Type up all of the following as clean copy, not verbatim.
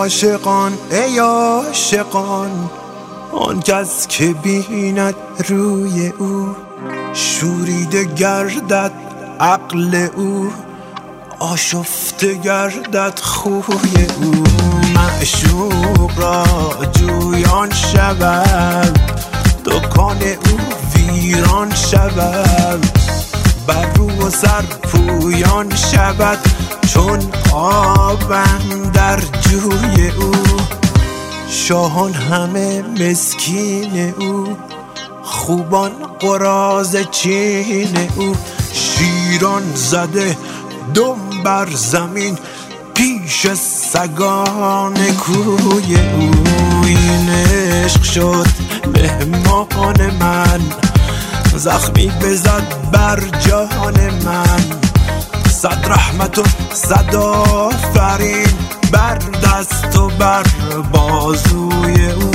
عاشقان ای عاشقان، آن کس که بیند روی او شوریده گردد عقل او، آشفته گردد خوی او. معشوق را جویان شود، دکان او ویران شود، بر رو و سر پویان شود چون آبم در جوی او. شاهان همه مسکین او، خوبان قراض چین او، شیران زده دم بر زمین پیش سگان کوی او. این عشق شد مهمان من، زخمی بزد بر جان من، صد رحمت و صد آفرین بر دست و بر بازوی او.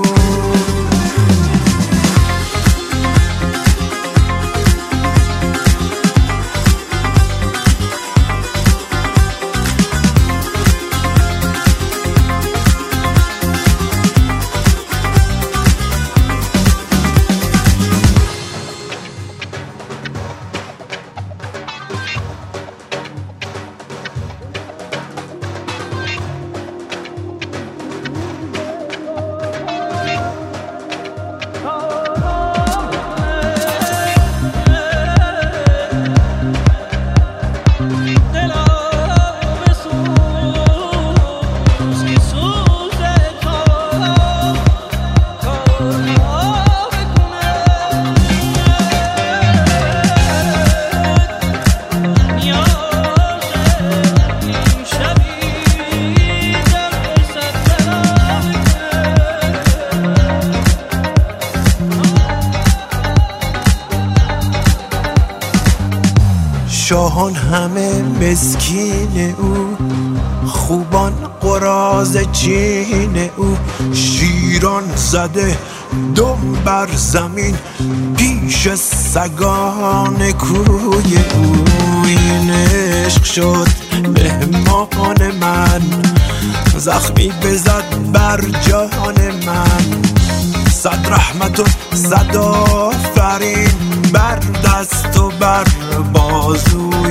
شاهان همه مسکین او، خوبان قراض چین او، شیران زده دم بر زمین پیش سگان کوی او. این عشق شد مهمان من، زخمی بزد بر جان من، صد رحمت و صد آفرین بر دست و بر بازو